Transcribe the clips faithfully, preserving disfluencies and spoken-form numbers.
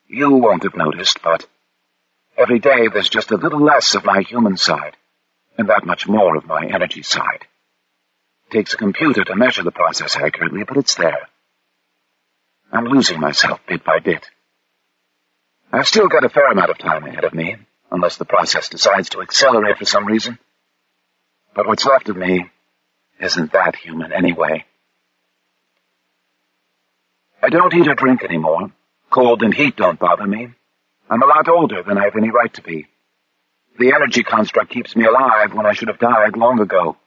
You won't have noticed, but every day there's just a little less of my human side, and that much more of my energy side. It takes a computer to measure the process accurately, but it's there. I'm losing myself bit by bit. I've still got a fair amount of time ahead of me, unless the process decides to accelerate for some reason. But what's left of me isn't that human anyway. I don't eat or drink anymore. Cold and heat don't bother me. I'm a lot older than I have any right to be. The energy construct keeps me alive when I should have died long ago.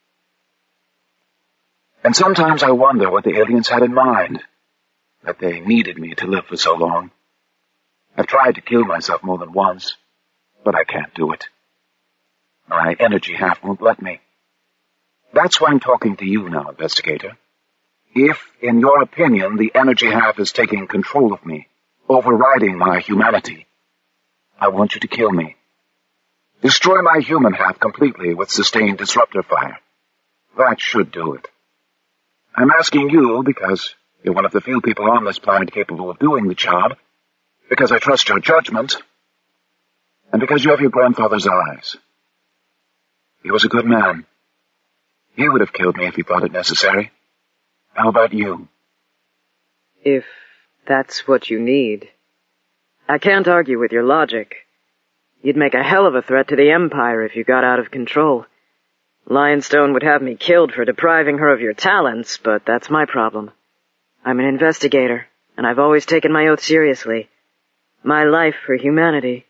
And sometimes I wonder what the aliens had in mind, that they needed me to live for so long. I've tried to kill myself more than once, but I can't do it. My energy half won't let me. That's why I'm talking to you now, investigator. If, in your opinion, the energy half is taking control of me, overriding my humanity, I want you to kill me. Destroy my human half completely with sustained disruptor fire. That should do it. I'm asking you because you're one of the few people on this planet capable of doing the job, because I trust your judgment, and because you have your grandfather's eyes. He was a good man. He would have killed me if he thought it necessary. How about you? If that's what you need. I can't argue with your logic. You'd make a hell of a threat to the Empire if you got out of control. Lionstone would have me killed for depriving her of your talents, but that's my problem. I'm an investigator, and I've always taken my oath seriously. My life for humanity.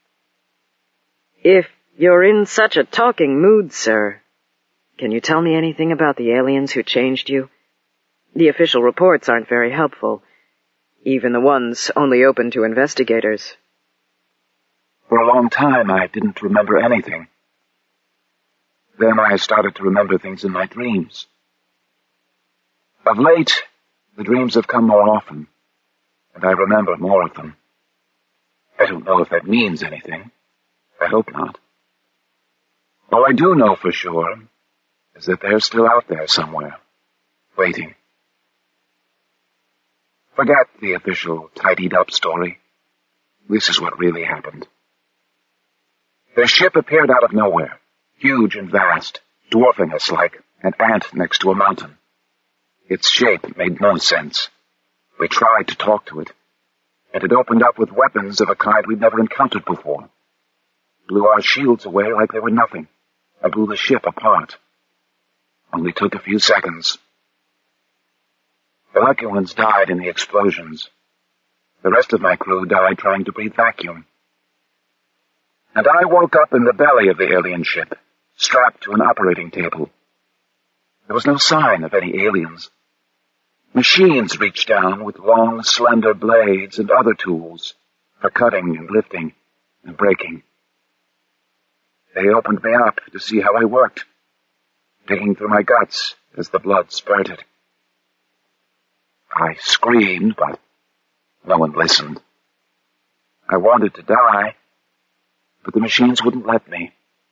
If you're in such a talking mood, sir, can you tell me anything about the aliens who changed you? The official reports aren't very helpful, even the ones only open to investigators. For a long time, I didn't remember anything. Then I started to remember things in my dreams. Of late, the dreams have come more often, and I remember more of them. I don't know if that means anything. I hope not. All I do know for sure is that they're still out there somewhere, waiting. Forget the official tidied-up story. This is what really happened. Their ship appeared out of nowhere, huge and vast, dwarfing us like an ant next to a mountain. Its shape made no sense. We tried to talk to it, and it opened up with weapons of a kind we'd never encountered before. Blew our shields away like they were nothing, and blew the ship apart. Only took a few seconds. The lucky ones died in the explosions. The rest of my crew died trying to breathe vacuum. And I woke up in the belly of the alien ship, strapped to an operating table. There was no sign of any aliens. Machines reached down with long, slender blades and other tools for cutting and lifting and breaking. They opened me up to see how I worked, digging through my guts as the blood spurted. I screamed, but no one listened. I wanted to die, but the machines wouldn't let me.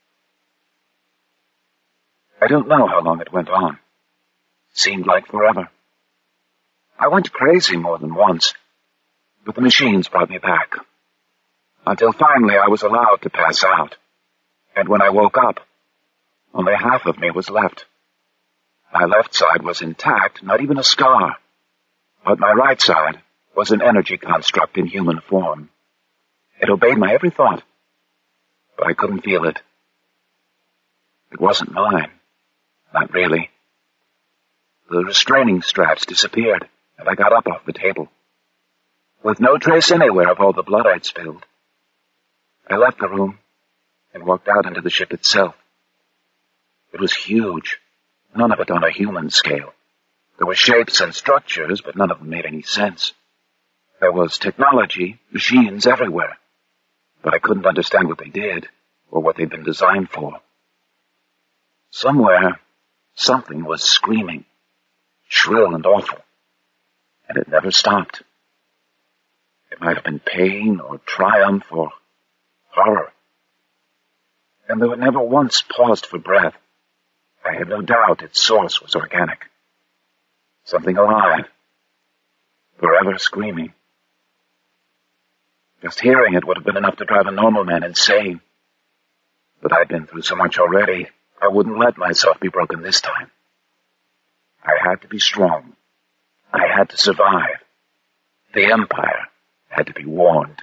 I don't know how long it went on. It seemed like forever. I went crazy more than once, but the machines brought me back, until finally I was allowed to pass out. And when I woke up, only half of me was left. My left side was intact, not even a scar, but my right side was an energy construct in human form. It obeyed my every thought, but I couldn't feel it. It wasn't mine. Not really. The restraining straps disappeared, and I got up off the table, with no trace anywhere of all the blood I'd spilled. I left the room and walked out into the ship itself. It was huge, none of it on a human scale. There were shapes and structures, but none of them made any sense. There was technology, machines everywhere, but I couldn't understand what they did or what they'd been designed for. Somewhere, something was screaming, shrill and awful, and it never stopped. It might have been pain or triumph or horror. And though it never once paused for breath, I had no doubt its source was organic. Something alive, forever screaming. Just hearing it would have been enough to drive a normal man insane. But I'd been through so much already, I wouldn't let myself be broken this time. I had to be strong. I had to survive. The Empire had to be warned.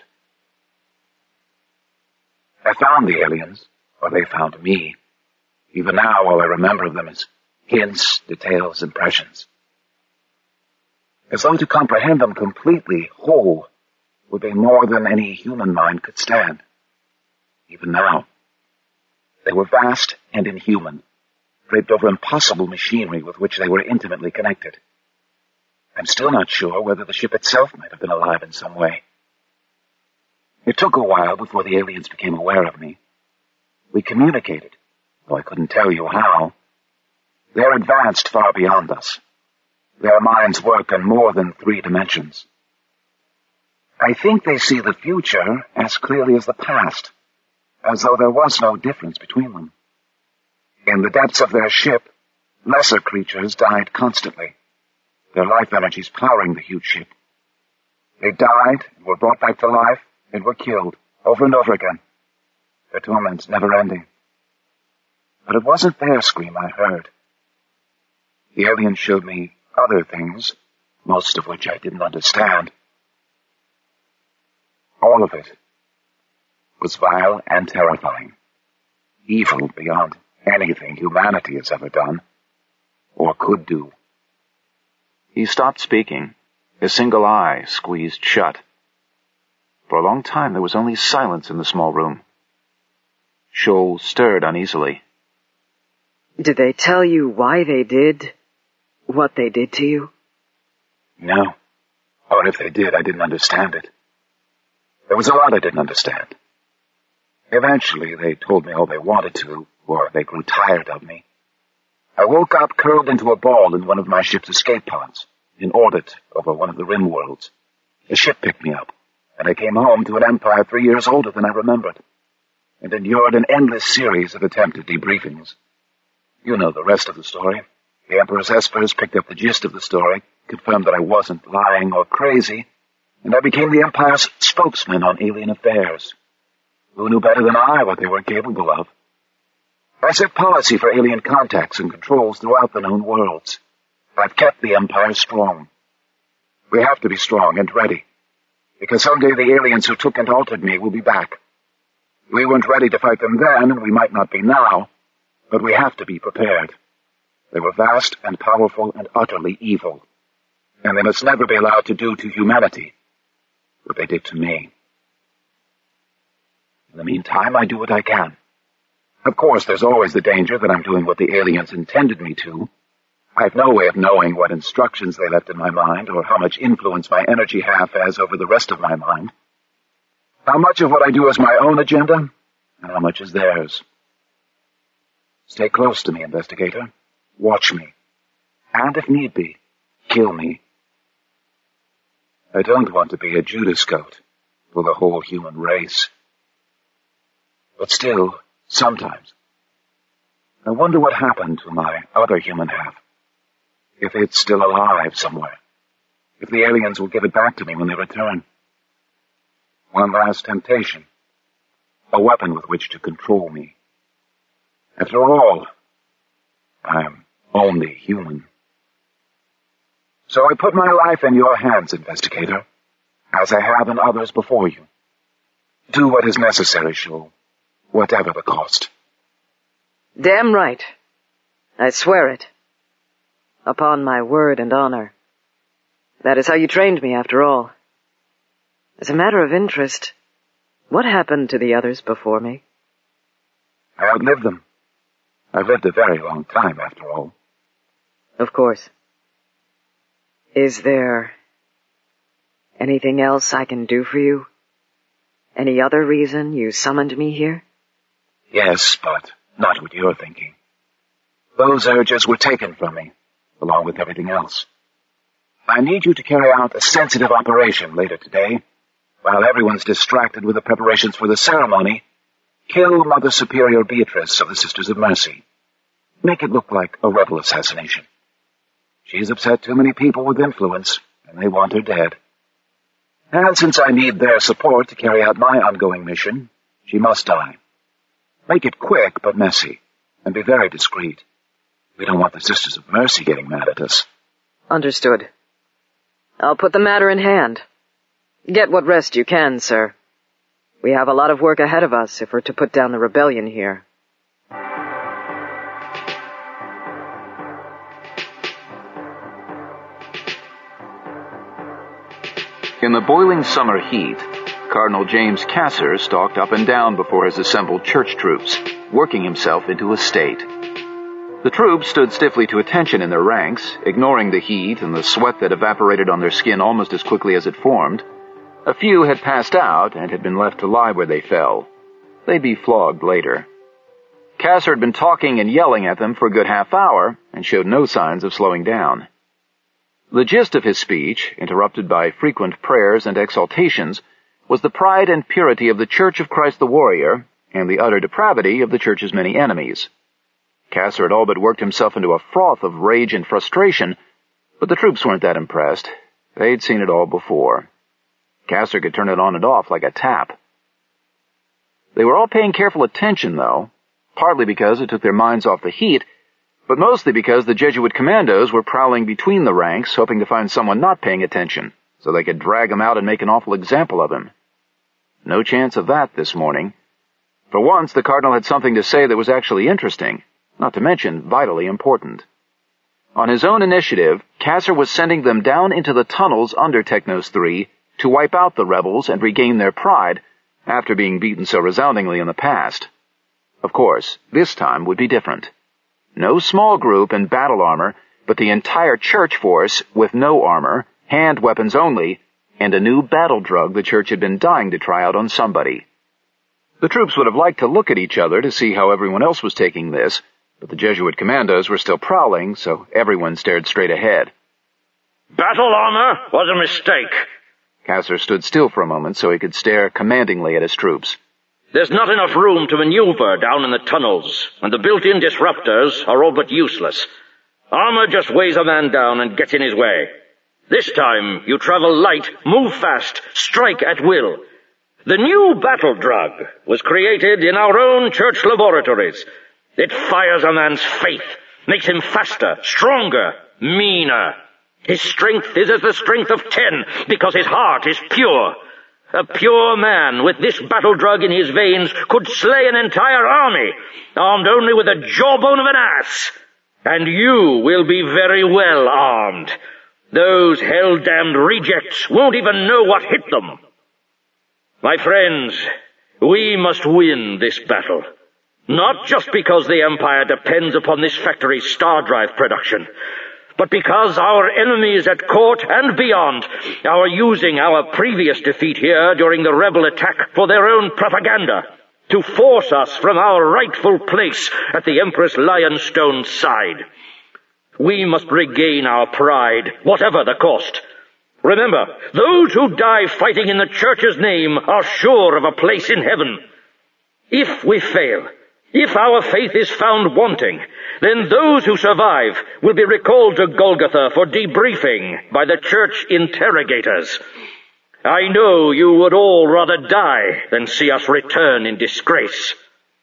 I found the aliens, or they found me. Even now, all I remember of them is hints, details, impressions. As though to comprehend them completely, whole, would be more than any human mind could stand. Even now. They were vast and inhuman, draped over impossible machinery with which they were intimately connected. I'm still not sure whether the ship itself might have been alive in some way. It took a while before the aliens became aware of me. We communicated, though I couldn't tell you how. They're advanced far beyond us. Their minds work in more than three dimensions. I think they see the future as clearly as the past, as though there was no difference between them. In the depths of their ship, lesser creatures died constantly, their life energies powering the huge ship. They died and were brought back to life and were killed over and over again, their torments never ending. But it wasn't their scream I heard. The aliens showed me other things, most of which I didn't understand. All of it was vile and terrifying, evil beyond anything humanity has ever done, or could do. He stopped speaking, his single eye squeezed shut. For a long time there was only silence in the small room. Shoal stirred uneasily. Did they tell you why they did what they did to you? No. Or if they did, I didn't understand it. There was a lot I didn't understand. Eventually, they told me all they wanted to, or they grew tired of me. I woke up curled into a ball in one of my ship's escape pods, in orbit over one of the rim worlds. The ship picked me up, and I came home to an empire three years older than I remembered, and endured an endless series of attempted debriefings. You know the rest of the story. The Emperor's Espers picked up the gist of the story, confirmed that I wasn't lying or crazy, and I became the Empire's spokesman on alien affairs. Who knew better than I what they were capable of? I set policy for alien contacts and controls throughout the known worlds. I've kept the Empire strong. We have to be strong and ready, because someday the aliens who took and altered me will be back. We weren't ready to fight them then, and we might not be now, but we have to be prepared. They were vast and powerful and utterly evil, and they must never be allowed to do to humanity what they did to me. In the meantime, I do what I can. Of course, there's always the danger that I'm doing what the aliens intended me to. I have no way of knowing what instructions they left in my mind or how much influence my energy half has over the rest of my mind. How much of what I do is my own agenda, and how much is theirs. Stay close to me, investigator. Watch me. And if need be, kill me. I don't want to be a Judas goat for the whole human race. But still, sometimes, I wonder what happened to my other human half. If it's still alive somewhere. If the aliens will give it back to me when they return. One last temptation. A weapon with which to control me. After all, I'm only human. So I put my life in your hands, investigator, as I have in others before you. Do what is necessary, Shoal, whatever the cost. Damn right. I swear it. Upon my word and honor. That is how you trained me, after all. As a matter of interest, what happened to the others before me? I outlived them. I've lived a very long time, after all. Of course. Is there anything else I can do for you? Any other reason you summoned me here? Yes, but not what you're thinking. Those urges were taken from me, along with everything else. I need you to carry out a sensitive operation later today. While everyone's distracted with the preparations for the ceremony, kill Mother Superior Beatrice of the Sisters of Mercy. Make it look like a rebel assassination. She's upset too many people with influence, and they want her dead. And since I need their support to carry out my ongoing mission, she must die. Make it quick but messy, and be very discreet. We don't want the Sisters of Mercy getting mad at us. Understood. I'll put the matter in hand. Get what rest you can, sir. We have a lot of work ahead of us if we're to put down the rebellion here. In the boiling summer heat, Cardinal James Kasser stalked up and down before his assembled church troops, working himself into a state. The troops stood stiffly to attention in their ranks, ignoring the heat and the sweat that evaporated on their skin almost as quickly as it formed. A few had passed out and had been left to lie where they fell. They'd be flogged later. Kasser had been talking and yelling at them for a good half hour and showed no signs of slowing down. The gist of his speech, interrupted by frequent prayers and exaltations, was the pride and purity of the Church of Christ the Warrior and the utter depravity of the Church's many enemies. Kasser had all but worked himself into a froth of rage and frustration, but the troops weren't that impressed. They'd seen it all before. Kasser could turn it on and off like a tap. They were all paying careful attention, though, partly because it took their minds off the heat, but mostly because the Jesuit commandos were prowling between the ranks, hoping to find someone not paying attention, so they could drag him out and make an awful example of him. No chance of that this morning. For once, the Cardinal had something to say that was actually interesting, not to mention vitally important. On his own initiative, Kasser was sending them down into the tunnels under Technos three to wipe out the rebels and regain their pride, after being beaten so resoundingly in the past. Of course, this time would be different. No small group in battle armor, but the entire church force with no armor, hand weapons only, and a new battle drug the church had been dying to try out on somebody. The troops would have liked to look at each other to see how everyone else was taking this, but the Jesuit commandos were still prowling, so everyone stared straight ahead. Battle armor was a mistake. Kasser stood still for a moment so he could stare commandingly at his troops. There's not enough room to maneuver down in the tunnels, and the built-in disruptors are all but useless. Armor just weighs a man down and gets in his way. This time, you travel light, move fast, strike at will. The new battle drug was created in our own church laboratories. It fires a man's faith, makes him faster, stronger, meaner. His strength is as the strength of ten, because his heart is pure. A pure man with this battle drug in his veins could slay an entire army, armed only with the jawbone of an ass. And you will be very well armed. Those hell-damned rejects won't even know what hit them. My friends, we must win this battle. Not just because the Empire depends upon this factory's star drive production, but because our enemies at court and beyond are using our previous defeat here during the rebel attack for their own propaganda, to force us from our rightful place at the Empress Lionstone's side. We must regain our pride, whatever the cost. Remember, those who die fighting in the Church's name are sure of a place in heaven. If we fail, if our faith is found wanting, then those who survive will be recalled to Golgotha for debriefing by the church interrogators. I know you would all rather die than see us return in disgrace.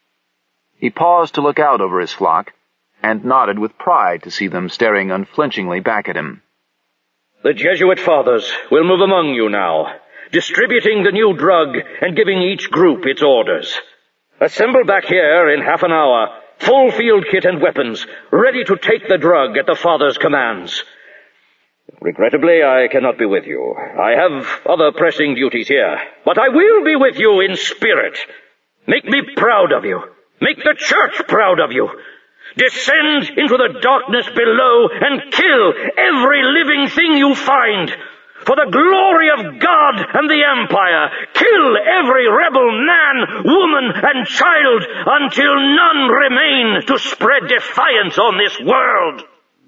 He paused to look out over his flock, and nodded with pride to see them staring unflinchingly back at him. The Jesuit fathers will move among you now, distributing the new drug and giving each group its orders. Assemble back here in half an hour, full field kit and weapons, ready to take the drug at the Father's commands. Regrettably, I cannot be with you. I have other pressing duties here, but I will be with you in spirit. Make me proud of you. Make the Church proud of you. Descend into the darkness below and kill every living thing you find. For the glory of God and the Empire, kill every rebel man, woman, and child until none remain to spread defiance on this world.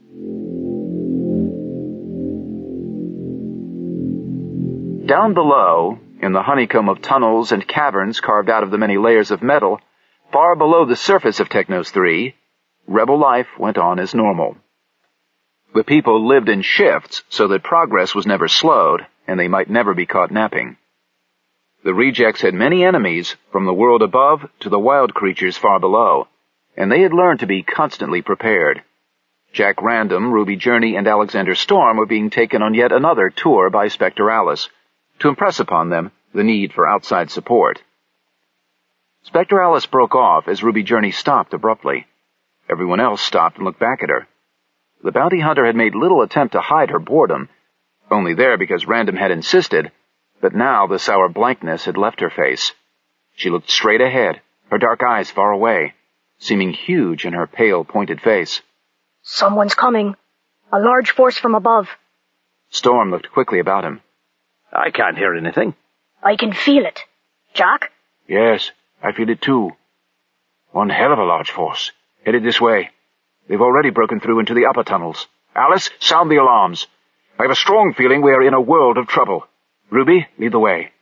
Down below, in the honeycomb of tunnels and caverns carved out of the many layers of metal, far below the surface of Technos three, rebel life went on as normal. The people lived in shifts so that progress was never slowed, and they might never be caught napping. The rejects had many enemies, from the world above to the wild creatures far below, and they had learned to be constantly prepared. Jack Random, Ruby Journey, and Alexander Storm were being taken on yet another tour by Spectralis, to impress upon them the need for outside support. Spectralis broke off as Ruby Journey stopped abruptly. Everyone else stopped and looked back at her. The bounty hunter had made little attempt to hide her boredom, only there because Random had insisted, but now the sour blankness had left her face. She looked straight ahead, her dark eyes far away, seeming huge in her pale, pointed face. Someone's coming. A large force from above. Storm looked quickly about him. I can't hear anything. I can feel it. Jack? Yes, I feel it too. One hell of a large force. Headed this way. They've already broken through into the upper tunnels. Alice, sound the alarms. I have a strong feeling we are in a world of trouble. Ruby, lead the way.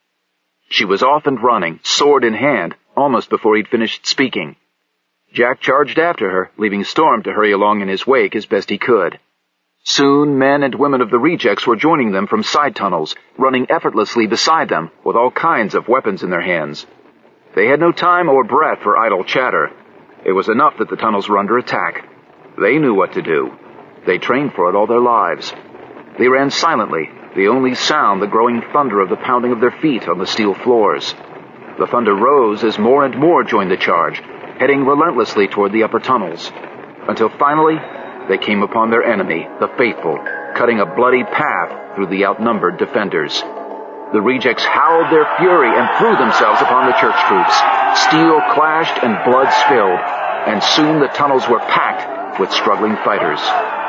She was off and running, sword in hand, almost before he'd finished speaking. Jack charged after her, leaving Storm to hurry along in his wake as best he could. Soon, men and women of the rejects were joining them from side tunnels, running effortlessly beside them, with all kinds of weapons in their hands. They had no time or breath for idle chatter. It was enough that the tunnels were under attack. They knew what to do. They trained for it all their lives. They ran silently, the only sound the growing thunder of the pounding of their feet on the steel floors. The thunder rose as more and more joined the charge, heading relentlessly toward the upper tunnels, until finally they came upon their enemy, the Faithful, cutting a bloody path through the outnumbered defenders. The rejects howled their fury and threw themselves upon the church troops. Steel clashed and blood spilled, and soon the tunnels were packed with struggling fighters.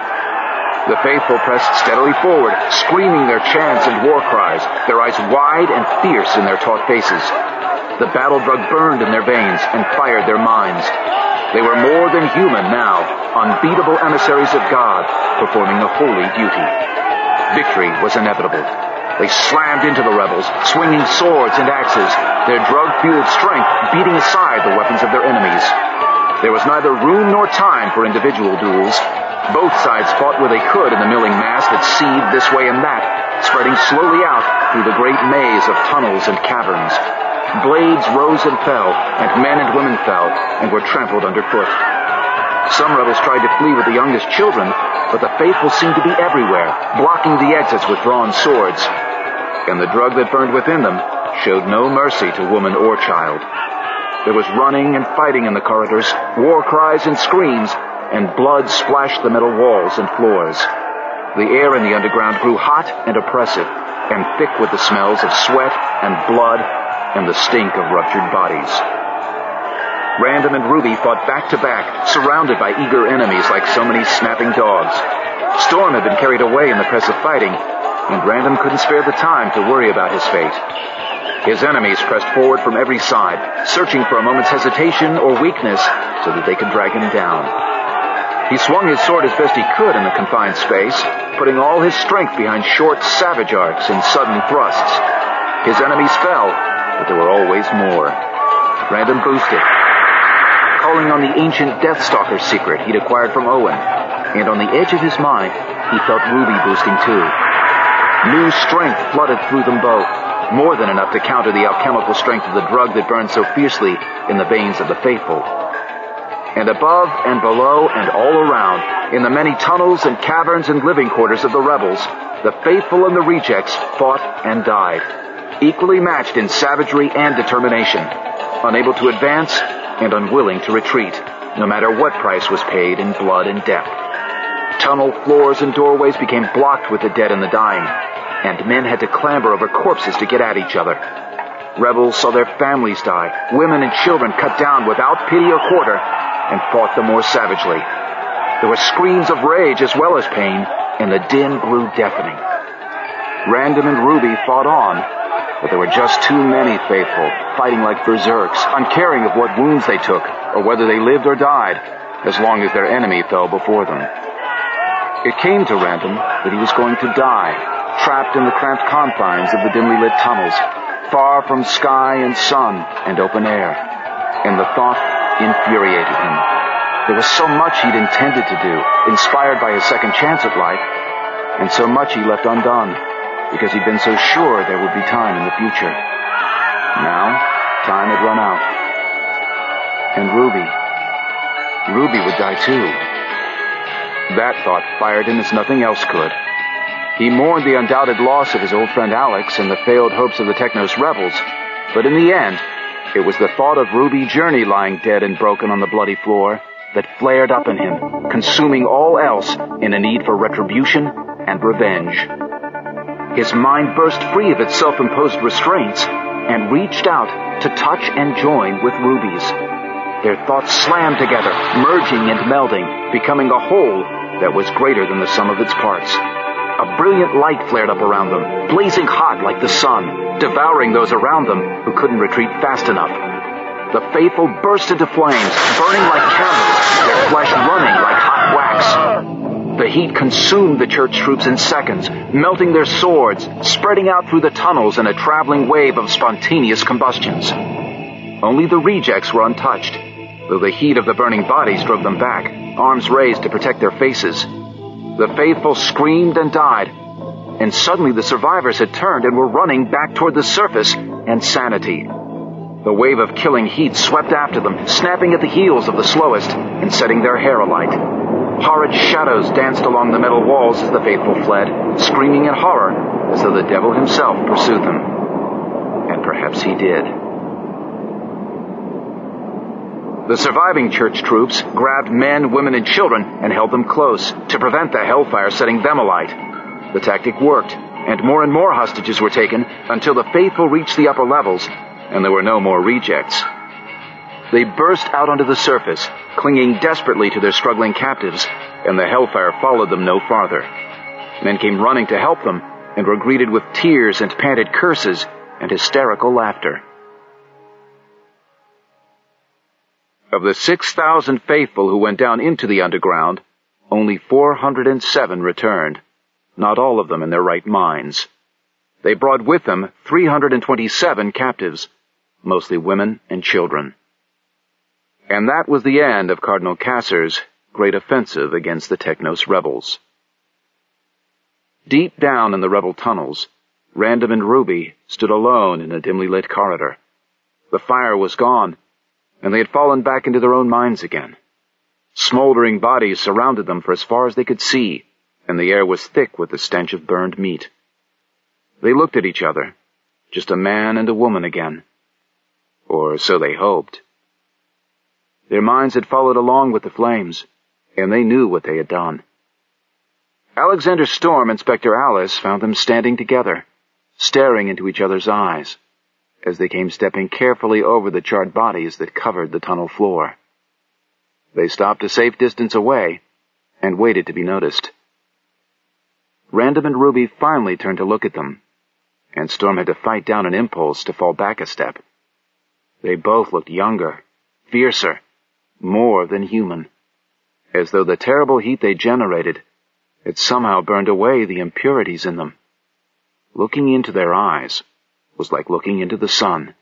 The Faithful pressed steadily forward, screaming their chants and war cries, their eyes wide and fierce in their taut faces. The battle drug burned in their veins and fired their minds. They were more than human now, unbeatable emissaries of God, performing a holy duty. Victory was inevitable. They slammed into the rebels, swinging swords and axes, their drug-fueled strength beating aside the weapons of their enemies. There was neither room nor time for individual duels. Both sides fought where they could in the milling mass that seethed this way and that, spreading slowly out through the great maze of tunnels and caverns. Blades rose and fell, and men and women fell, and were trampled underfoot. Some rebels tried to flee with the youngest children, but the Faithful seemed to be everywhere, blocking the exits with drawn swords. And the drug that burned within them showed no mercy to woman or child. There was running and fighting in the corridors, war cries and screams, and blood splashed the metal walls and floors. The air in the underground grew hot and oppressive, and thick with the smells of sweat and blood and the stink of ruptured bodies. Random and Ruby fought back to back, surrounded by eager enemies like so many snapping dogs. Storm had been carried away in the press of fighting, and Random couldn't spare the time to worry about his fate. His enemies pressed forward from every side, searching for a moment's hesitation or weakness so that they could drag him down. He swung his sword as best he could in the confined space, putting all his strength behind short, savage arcs and sudden thrusts. His enemies fell, but there were always more. Random boosted, calling on the ancient Deathstalker secret he'd acquired from Owen, and on the edge of his mind, he felt Ruby boosting too. New strength flooded through them both, more than enough to counter the alchemical strength of the drug that burned so fiercely in the veins of the Faithful. And above and below and all around, in the many tunnels and caverns and living quarters of the rebels, the Faithful and the rejects fought and died, equally matched in savagery and determination, unable to advance and unwilling to retreat, no matter what price was paid in blood and death. Tunnel floors and doorways became blocked with the dead and the dying, and men had to clamber over corpses to get at each other. Rebels saw their families die, women and children cut down without pity or quarter, and fought the more savagely. There were screams of rage as well as pain, and the din grew deafening. Random and Ruby fought on, but there were just too many Faithful, fighting like berserks, uncaring of what wounds they took, or whether they lived or died, as long as their enemy fell before them. It came to Random that he was going to die, trapped in the cramped confines of the dimly lit tunnels, far from sky and sun and open air, and the thought infuriated him. There was so much he'd intended to do, inspired by his second chance at life, and so much he left undone. because he'd been so sure there would be time in the future. Now, time had run out. And Ruby. Ruby would die too. That thought fired him as nothing else could. He mourned the undoubted loss of his old friend Alex and the failed hopes of the Technos rebels, but in the end, it was the thought of Ruby Journey lying dead and broken on the bloody floor that flared up in him, consuming all else in a need for retribution and revenge. His mind burst free of its self-imposed restraints and reached out to touch and join with Ruby's. Their thoughts slammed together, merging and melding, becoming a whole that was greater than the sum of its parts. A brilliant light flared up around them, blazing hot like the sun, devouring those around them who couldn't retreat fast enough. The faithful burst into flames, burning like candles, their flesh running like hot wax. The heat consumed the church troops in seconds, melting their swords, spreading out through the tunnels in a traveling wave of spontaneous combustions. Only the rejects were untouched, though the heat of the burning bodies drove them back, arms raised to protect their faces. The faithful screamed and died, and suddenly the survivors had turned and were running back toward the surface and sanity. The wave of killing heat swept after them, snapping at the heels of the slowest and setting their hair alight. Horrid shadows danced along the metal walls as the faithful fled, screaming in horror as though the devil himself pursued them. And perhaps he did. The surviving church troops grabbed men, women, and children and held them close to prevent the hellfire setting them alight. The tactic worked, and more and more hostages were taken until the faithful reached the upper levels, and there were no more rejects. They burst out onto the surface, clinging desperately to their struggling captives, and the hellfire followed them no farther. Men came running to help them, and were greeted with tears and panted curses and hysterical laughter. Of the six thousand faithful who went down into the underground, only four hundred seven returned, not all of them in their right minds. They brought with them three hundred twenty-seven captives, mostly women and children. And that was the end of Cardinal Kasser's great offensive against the Technos rebels. Deep down in the rebel tunnels, Random and Ruby stood alone in a dimly lit corridor. The fire was gone, and they had fallen back into their own minds again. Smoldering bodies surrounded them for as far as they could see, and the air was thick with the stench of burned meat. They looked at each other, just a man and a woman again. Or so they hoped. Their minds had followed along with the flames, and they knew what they had done. Alexander Storm and Inspector Alice found them standing together, staring into each other's eyes, as they came stepping carefully over the charred bodies that covered the tunnel floor. They stopped a safe distance away and waited to be noticed. Random and Ruby finally turned to look at them, and Storm had to fight down an impulse to fall back a step. They both looked younger, fiercer, more than human, as though the terrible heat they generated had somehow burned away the impurities in them. Looking into their eyes was like looking into the sun.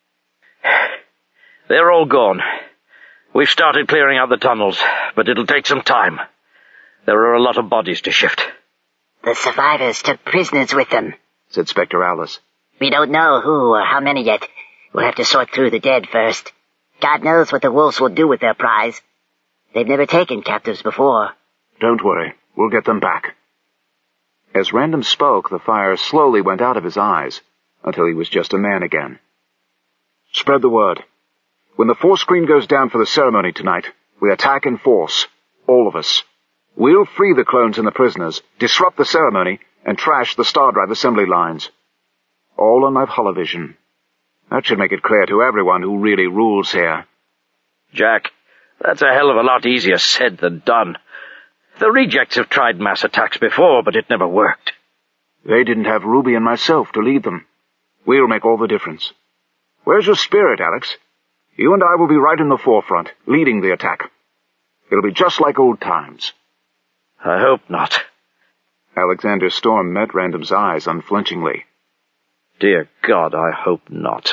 They're all gone. We've started clearing out the tunnels, but it'll take some time. There are a lot of bodies to shift. The survivors took prisoners with them, said Spectre Alice. We don't know who or how many yet. We'll have to sort through the dead first. God knows what the wolves will do with their prize. They've never taken captives before. Don't worry. We'll get them back. As Random spoke, the fire slowly went out of his eyes until he was just a man again. Spread the word. When the force screen goes down for the ceremony tonight, we attack in force. All of us. We'll free the clones and the prisoners, disrupt the ceremony, and trash the Star Drive assembly lines. All on my holovision. That should make it clear to everyone who really rules here. Jack, that's a hell of a lot easier said than done. The rejects have tried mass attacks before, but it never worked. They didn't have Ruby and myself to lead them. We'll make all the difference. Where's your spirit, Alex? You and I will be right in the forefront, leading the attack. It'll be just like old times. I hope not. Alexander Storm met Random's eyes unflinchingly. Dear God, I hope not.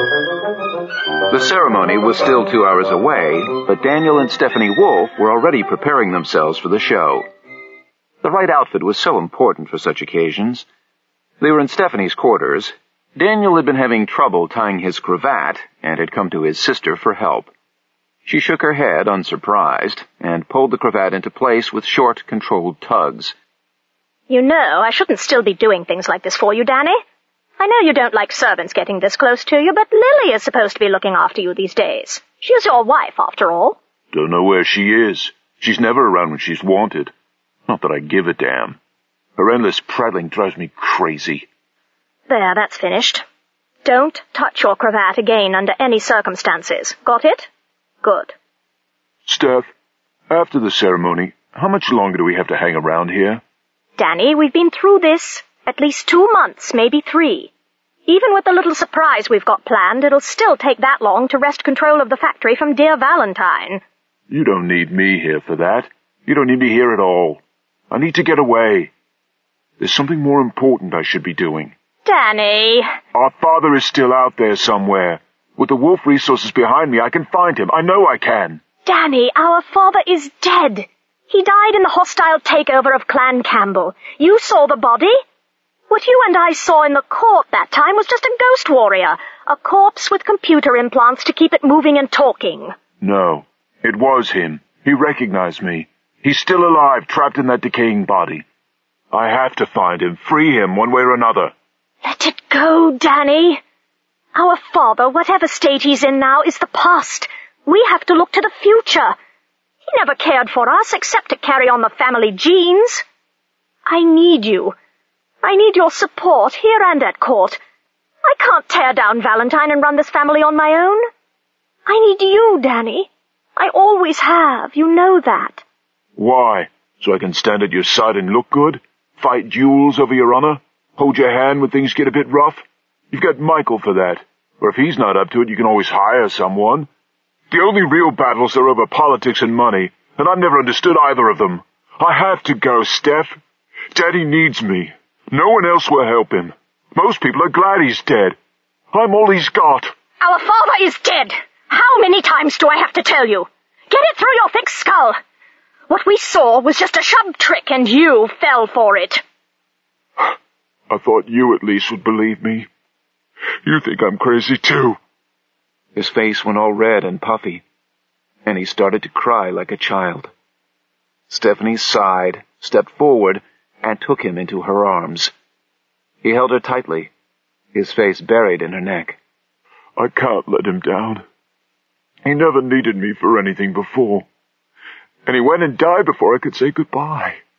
The ceremony was still two hours away, but Daniel and Stephanie Wolf were already preparing themselves for the show. The right outfit was so important for such occasions. They were in Stephanie's quarters. Daniel had been having trouble tying his cravat and had come to his sister for help. She shook her head, unsurprised, and pulled the cravat into place with short, controlled tugs. You know, I shouldn't still be doing things like this for you, Danny. I know you don't like servants getting this close to you, but Lily is supposed to be looking after you these days. She is your wife, after all. Don't know where she is. She's never around when she's wanted. Not that I give a damn. Her endless prattling drives me crazy. There, that's finished. Don't touch your cravat again under any circumstances. Got it? Good. Steph, after the ceremony, how much longer do we have to hang around here? Danny, we've been through this at least two months, maybe three. Even with the little surprise we've got planned, it'll still take that long to wrest control of the factory from dear Valentine. You don't need me here for that. You don't need me here at all. I need to get away. There's something more important I should be doing. Danny! Our father is still out there somewhere. With the wolf resources behind me, I can find him. I know I can. Danny, our father is dead. He died in the hostile takeover of Clan Campbell. You saw the body? What you and I saw in the court that time was just a ghost warrior, a corpse with computer implants to keep it moving and talking. No, it was him. He recognized me. He's still alive, trapped in that decaying body. I have to find him, free him one way or another. Let it go, Danny. Our father, whatever state he's in now, is the past. We have to look to the future. He never cared for us except to carry on the family genes. I need you. I need your support here and at court. I can't tear down Valentine and run this family on my own. I need you, Danny. I always have. You know that. Why? So I can stand at your side and look good? Fight duels over your honor? Hold your hand when things get a bit rough? You've got Michael for that. Or if he's not up to it, you can always hire someone. The only real battles are over politics and money, and I've never understood either of them. I have to go, Steph. Daddy needs me. No one else will help him. Most people are glad he's dead. I'm all he's got. Our father is dead. How many times do I have to tell you? Get it through your thick skull. What we saw was just a shove trick, and you fell for it. I thought you at least would believe me. You think I'm crazy, too. His face went all red and puffy, and he started to cry like a child. Stephanie sighed, stepped forward, and took him into her arms. He held her tightly, his face buried in her neck. I can't let him down. He never needed me for anything before. And he went and died before I could say goodbye.